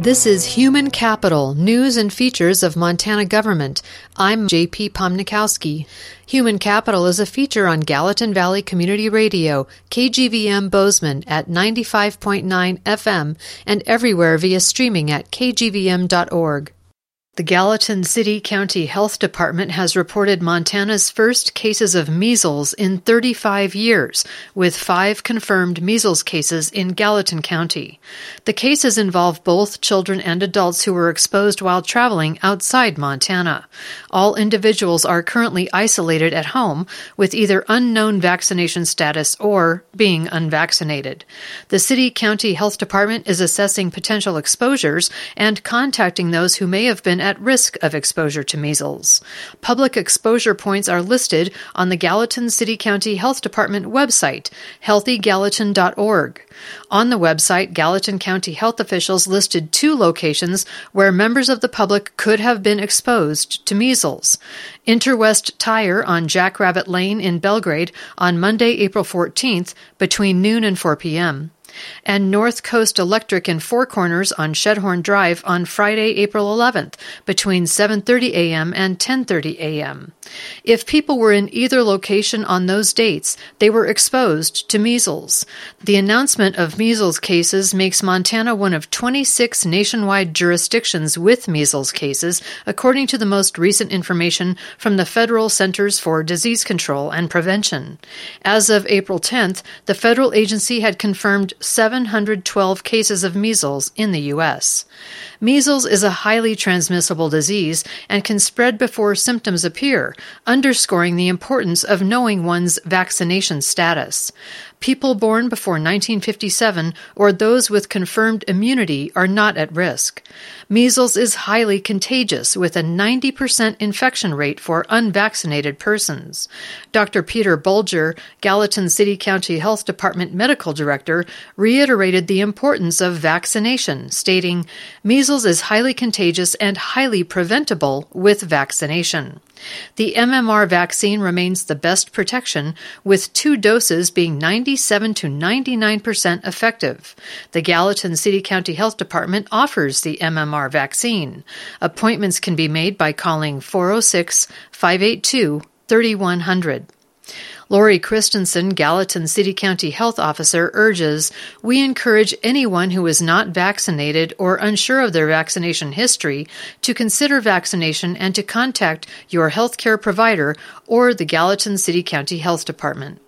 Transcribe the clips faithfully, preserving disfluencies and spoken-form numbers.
This is Human Capital, News and Features of Montana Government. I'm J P Pomnikowski. Human Capital is a feature on Gallatin Valley Community Radio, K G V M Bozeman at ninety-five point nine F M and everywhere via streaming at k g v m dot org. The Gallatin City County Health Department has reported Montana's first cases of measles in thirty-five years, with five confirmed measles cases in Gallatin County. The cases involve both children and adults who were exposed while traveling outside Montana. All individuals are currently isolated at home with either unknown vaccination status or being unvaccinated. The City County Health Department is assessing potential exposures and contacting those who may have been at risk of exposure to measles. Public exposure points are listed on the Gallatin City County Health Department website, healthy gallatin dot org. On the website, Gallatin County health officials listed two locations where members of the public could have been exposed to measles. Interwest Tire on Jackrabbit Lane in Belgrade on Monday, April fourteenth, between noon and four p.m., and North Coast Electric in Four Corners on Shedhorn Drive on Friday, April eleventh, between seven thirty a.m. and ten thirty a.m. If people were in either location on those dates, they were exposed to measles. The announcement of measles cases makes Montana one of twenty-six nationwide jurisdictions with measles cases, according to the most recent information from the Federal Centers for Disease Control and Prevention. As of April tenth, the federal agency had confirmed seven hundred twelve cases of measles in the U S. Measles is a highly transmissible disease and can spread before symptoms appear, underscoring the importance of knowing one's vaccination status. People born before nineteen fifty-seven or those with confirmed immunity are not at risk. Measles is highly contagious with a ninety percent infection rate for unvaccinated persons. Doctor Peter Bulger, Gallatin City County Health Department Medical Director, reiterated the importance of vaccination, stating, "Measles is highly contagious and highly preventable with vaccination." The M M R vaccine remains the best protection, with two doses being ninety-seven to ninety-nine percent effective. The Gallatin City County Health Department offers the M M R vaccine. Appointments can be made by calling four oh six, five eight two, three one zero zero. Lori Christensen, Gallatin City County Health Officer, urges, "We encourage anyone who is not vaccinated or unsure of their vaccination history to consider vaccination and to contact your healthcare provider or the Gallatin City County Health Department."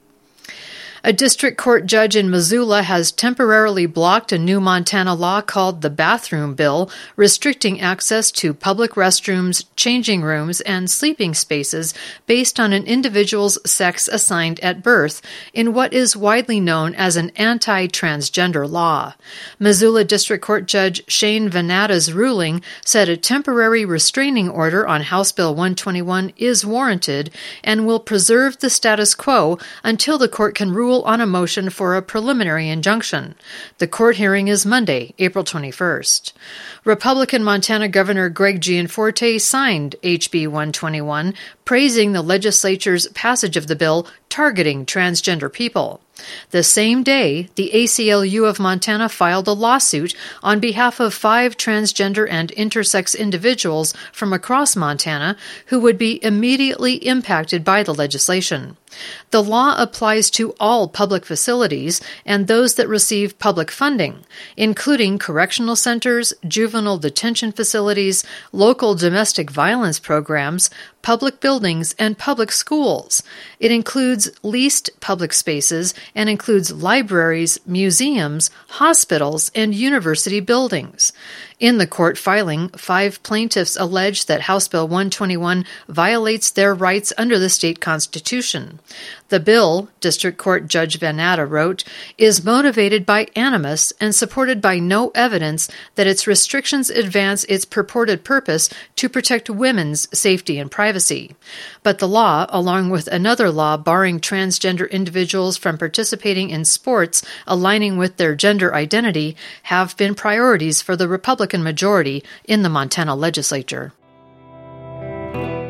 A district court judge in Missoula has temporarily blocked a new Montana law called the Bathroom Bill, restricting access to public restrooms, changing rooms, and sleeping spaces based on an individual's sex assigned at birth, in what is widely known as an anti-transgender law. Missoula District Court Judge Shane Vanatta's ruling said a temporary restraining order on House Bill one twenty-one is warranted and will preserve the status quo until the court can rule on a motion for a preliminary injunction. The court hearing is Monday, April twenty-first. Republican Montana Governor Greg Gianforte signed H B one twenty-one, praising the legislature's passage of the bill targeting transgender people. The same day, the A C L U of Montana filed a lawsuit on behalf of five transgender and intersex individuals from across Montana who would be immediately impacted by the legislation. The law applies to all public facilities and those that receive public funding, including correctional centers, juvenile detention facilities, local domestic violence programs, public buildings, and public schools. It includes leased public spaces and includes libraries, museums, hospitals, and university buildings. In the court filing, five plaintiffs allege that House Bill one twenty-one violates their rights under the state constitution. The bill, District Court Judge Vanatta wrote, is motivated by animus and supported by no evidence that its restrictions advance its purported purpose to protect women's safety and privacy. But the law, along with another law barring transgender individuals from participating in sports aligning with their gender identity, have been priorities for the Republican majority in the Montana legislature.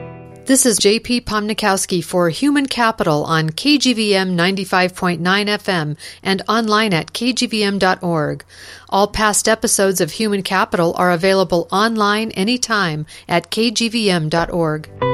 This is J P Pomnikowski for Human Capital on K G V M ninety-five point nine F M and online at k g v m dot org. All past episodes of Human Capital are available online anytime at k g v m dot org.